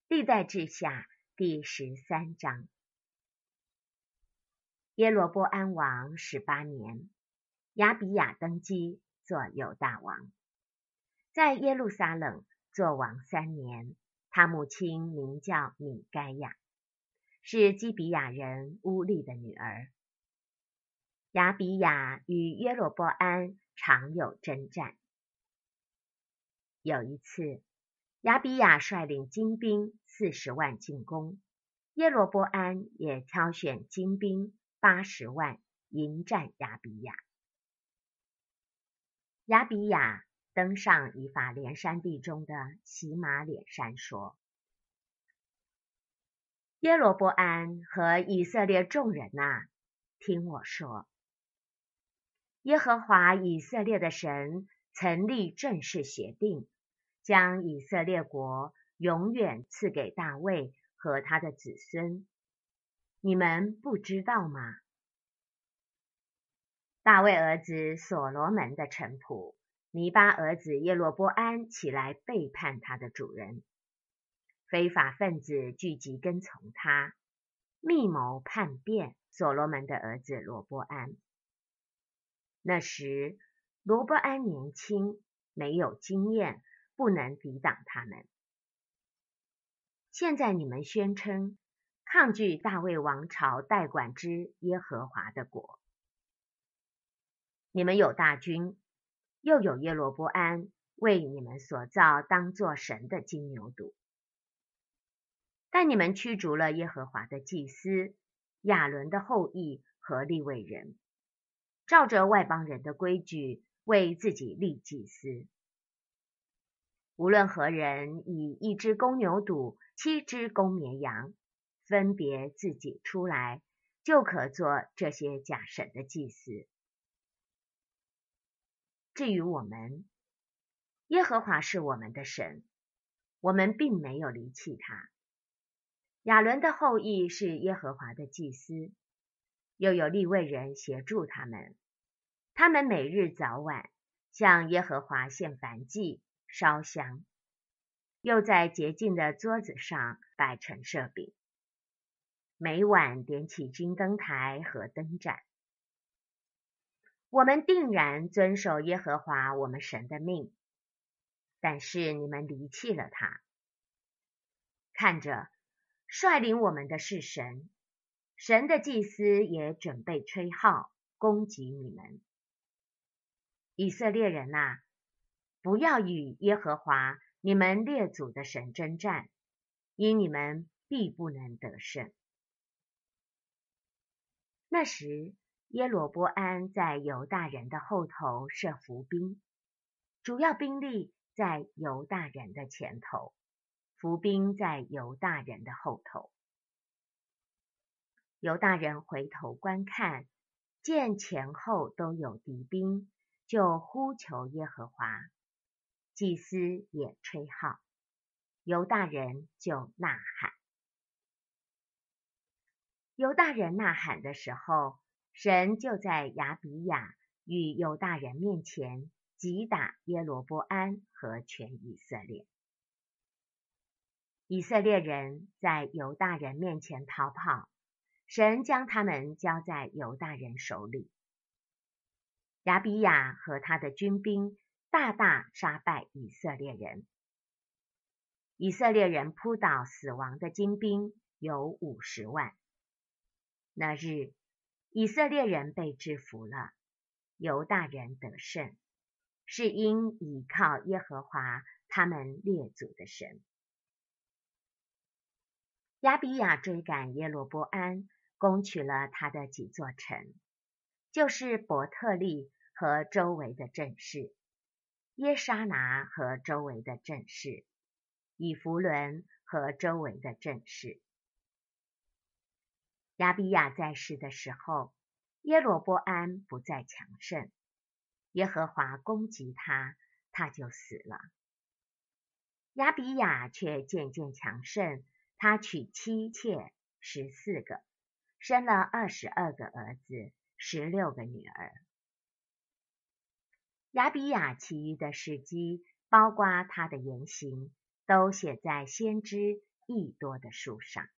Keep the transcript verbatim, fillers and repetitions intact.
历代志下第十三章。耶罗波安王十八年，亚比亚登基做犹大王，在耶路撒冷做王三年。他母亲名叫米该亚，是基比亚人乌利的女儿。亚比亚与耶罗波安常有征战。有一次，亚比亚率领精兵四十万进攻，耶罗波安也挑选精兵八十万迎战亚比亚。亚比亚登上以法莲山地中的喜马脸山说：耶罗波安和以色列众人啊，听我说，耶和华以色列的神曾立正式协定，将以色列国永远赐给大卫和他的子孙。你们不知道吗？大卫儿子所罗门的臣仆尼巴儿子耶罗波安起来背叛他的主人，非法分子聚集跟从他，密谋叛变所罗门的儿子罗波安。那时罗波安年轻，没有经验，不能抵挡他们。现在你们宣称抗拒大卫王朝代管之耶和华的国。你们有大军，又有耶罗波安为你们所造当作神的金牛犊。但你们驱逐了耶和华的祭司亚伦的后裔和利未人，照着外邦人的规矩为自己立祭司。无论何人以一只公牛犊、七只公绵羊分别自己出来，就可做这些假神的祭司。至于我们，耶和华是我们的神，我们并没有离弃他。亚伦的后裔是耶和华的祭司，又有利未人协助他们。他们每日早晚向耶和华献燔祭、烧香，又在洁净的桌子上摆陈设饼，每晚点起金灯台和灯盏。我们定然遵守耶和华我们神的命，但是你们离弃了他。看着，率领我们的是神，神的祭司也准备吹号攻击你们。以色列人啊，不要与耶和华你们列祖的神征战，因你们必不能得胜。那时耶罗波安在犹大人的后头设伏兵，主要兵力在犹大人的前头，伏兵在犹大人的后头。犹大人回头观看，见前后都有敌兵，就呼求耶和华，祭司也吹号，犹大人就呐喊。犹大人呐喊的时候，神就在亚比亚与犹大人面前击打耶罗波安和全以色列。以色列人在犹大人面前逃跑，神将他们交在犹大人手里。亚比亚和他的军兵大大杀败以色列人。以色列人扑倒死亡的精兵有五十万。那日，以色列人被制服了，犹大人得胜，是因倚靠耶和华他们列祖的神。亚比亚追赶耶罗波安，攻取了他的几座城，就是伯特利和周围的镇市，耶沙拿和周围的镇市，以弗伦和周围的镇市。亚比亚在世的时候，耶罗波安不再强盛，耶和华攻击他，他就死了。亚比亚却渐渐强盛，他娶妻妾十四个，生了二十二个儿子，十六个女儿。亚比亚其余的事迹，包括他的言行，都写在先知益多的树上。